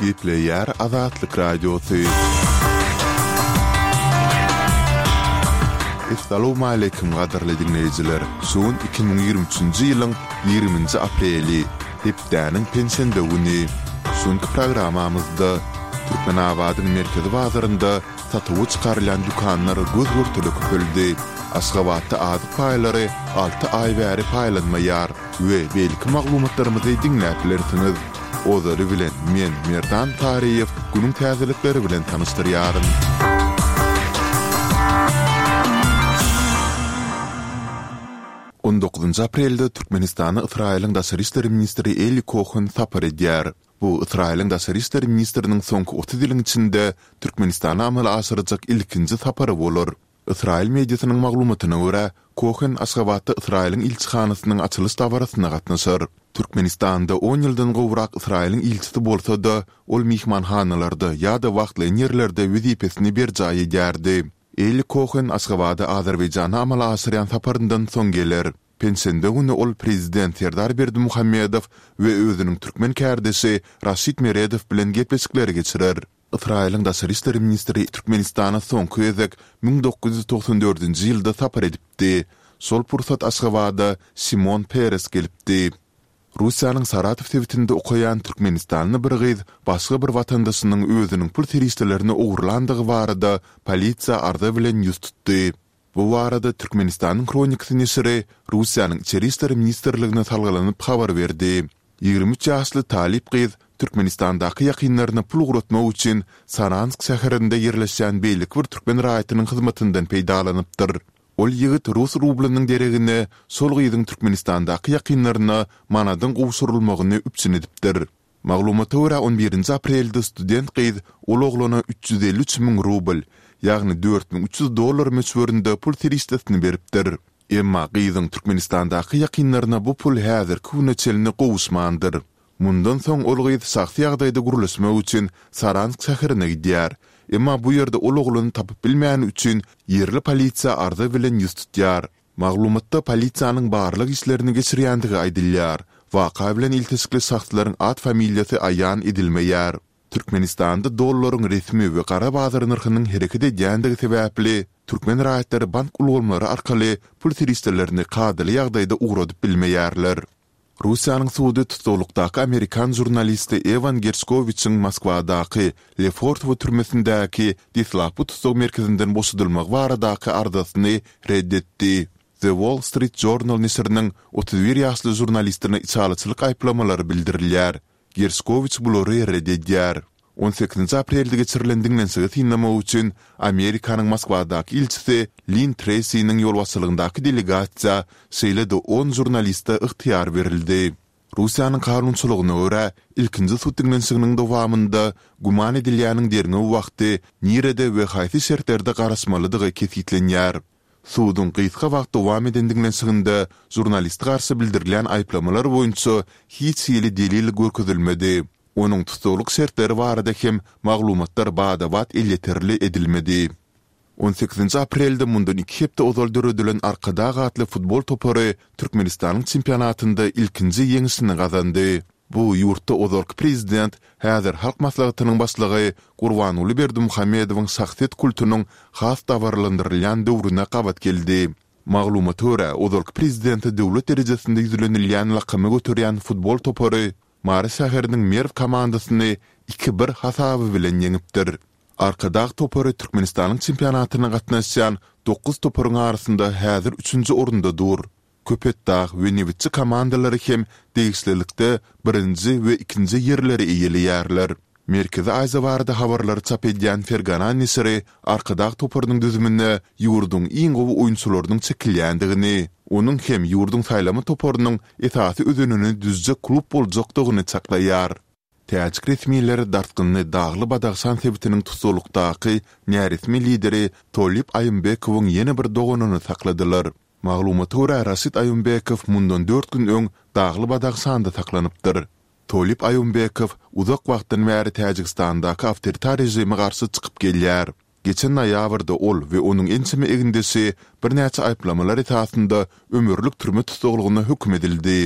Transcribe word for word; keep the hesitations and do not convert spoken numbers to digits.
Gepleyer Azatlyk Radiosu. Assalamu alaykum gadarly dinleyijiler. Şuun iki bin ýygrimi üçinji ýylyň ýygrimiňji apreli, hepdäniň pensiýanda güni. Şuňky programamyzda Türkmenabadyň merkezi bazarynda satywy çykarylan dükanlar göz görtülük köpeldi. Aşgabatda adyk paýlary alty ay bäri paýlanmaýar we belki maglumatlarymyzy dinläp bilersiňiz. Ozary bilen men Merdan Tariýew günüň täzelikleri bilen tanystyryarym. on dokuzuncu aprelde Türkmenistany Israýlyň Daşary işleri ministri Eli Cohen tapar edýär. Bu Israýlyň Daşary işleri ministriniň soňky otuz ýylyň içinde Türkmenistana amala aşyrjak ilkinji tapary bolar. Israýl mediasynyň maglumatyna görä, Cohen Aşgabatda Israýlyň ilçihanasynyň açylış tawarasyna gatnaşar. Türkmenistanda on ýyldan gowrak Israýlyň ilçisi bolsa da, ol mihmanhanalarda ýa-da wagtly ýerlerde wezipesini berjaý edýärdi. Eli Cohen Aşgabatda Azerbaýjana amala aşyrýan saparyndan soň geler. Pensiýanda güni ol prezident Serdar Berdimuhammedow we özüniň türkmen kärdesi Raşid Meredow bilen gepleşikler geçirer. Israýlyň Daşary işleri ministri Türkmenistana soňky ýezek bin dokuz ýüz toksan dördünji ýylda tapar edipdi. Sol pursat Aşgabatda Simon Peres gelipdi. Russiýanyň Saratov tewitinde okuyan Türkmenistanly bir gyz başga bir watandaşynyň özüniň pul terişlerini ogurlandygy barada polisiýa arda bilen ýüz tutdy. Bu barada Türkmenistanyň kronikasy nesiri Russiýanyň içeri işleri ministrligine salgylanyp habar berdi. ýygrimi üç ýaşly talip gyz Türkmenistandaky ýakynlaryna pul gurutmak üçin Saransk şäherinde ýerleşen beýlik bir türkmen raýatynyň hyzmatyndan peýdalanypdyr. Ol ýigit Rus rublynyň deregine sol gyzyň Türkmenistandaky ýakynlaryna manadan gowşurulmagyny üpçün edipdir. Maglumata görä on birinji aprelde student gyz ol oglana üç ýüz elli üç miň rubl, ýagny dört bin üç ýüz dollar möçberinde pul terişletini beripdir. Emma gyzyň Türkmenistandaky ýakynlaryna bu pul häzir küneçelini gowuşmandyr. Mundan soň ol gyz şahsy ýagdaýda gurulaşmak üçin Saransk şäherine gidýär. Emma bu ýerde ol ogluny tapyp bilmeýän üçin yerli polisiýa arda bilen ýüz tutýar. Maglumatda polisiýanyň barlyk işlerini geçirýändigi aýdylýar. Waka bilen iltisikli şahslaryň ad familiýasy aýan edilmeýär. Türkmenistanda dollaryň resmi we gara bazar narhynyň hereket edýändigi sebäpli türkmen raýatlary bank ulgamlary arkaly pul terişlerini kadyly ýagdaýda ugradyp bilmeýärler. Russiýanyň sudy tutulukdaky Amerikan jurnalisti Evan Gershkovich'in Moskwadaky Lefortovo türmesindäki Dislapu tutuluk merkezinden boşadylmak baradaky ardasyny reddetdi. The Wall Street Journal nesiriniň otuz bir ýaşly jurnalistine içalyçylyk aýplamalary bildirilýär. Gershkovich bulary reddedýär. on sekizinji aprelde geçirilen dinlensiňi tinlemek üçin Amerikanyň Moskwadaky ilçisi Lynn Tracy'niň ýolbaşçylygyndaky delegasiýa şeýle-de on jurnalista ıhtyýar berildi. Russiýanyň kanunçylygyna görä, ilkinji sud dinlensiginiň dowamında guman edilýäniň derine wagty nirede we haýsy şertlerde garaşmalydygy kesitlenýär. Sudun gysga wagt dowam eden dinlensiginde jurnalist garşy bildirilýän aýplamalar boýunça hiç ýeli delil görkezilmedi. Onun tutuluk şertleri barada hem maglumatlar badabat illeterli edilmedi. on sekizinji aprelde mundan iki hepde ozaldyrdylan arkada gatly futbol topary Türkmenistanyň çempionatynda ilkinji ýeňişini gazandy. Bu ýurtda ozalky prezident häzir halk maslahatynyň başlygy Gurbanuly Berdimuhammedowyň şahsiýet kulturynyň has dawarlandyrylýan döwrüne gabat geldi. Maglumat görä, ozalky prezident döwlet derejesinde ýüzlenilýän lakamy götürýän futbol topary Mary şäheriniň Merv komandasyny iki bir hasaby bilen ýeňipdir. Arkadag topary Türkmenistanyň çempionatyna gatnaşan dokuz toparyň arasynda häzir üçünji orunda dur. Köpetdağ we Nevitçi komandalary hem degişlilikde birinji we ikinji ýerleri eýelýärler. Merkezi Aýza barada habarlary çap edýän Fergana nesiri Arkadag toparynyň düzümine ýurduň iň gowy oýunçylarynyň çekilýändigini, onun hem ýurduň saýlamy toparynyň esasy özününi düzje klub boljakdygyny çaklaýar. Täjik resmiýetleri dartgyny Dagly Badaxşan sebitiniň tutulukdaky näresmi lideri Tolip Aýymbekowyň ýene bir doganyny sakladylar. Maglumat görä Raşid Aýymbekow mundan dört gün öň Dagly Badaxşanda saklanypdyr. Tolip Aýymbekow uzak wagtdan bäri Täjikstandaky awtoritar rejime garşy çykyp gelýär. Geçen noýabrda ol we onuň ençimi egindesi bir näçe aýplamalar esasında ömürlük türme tutulgyna hüküm edildi.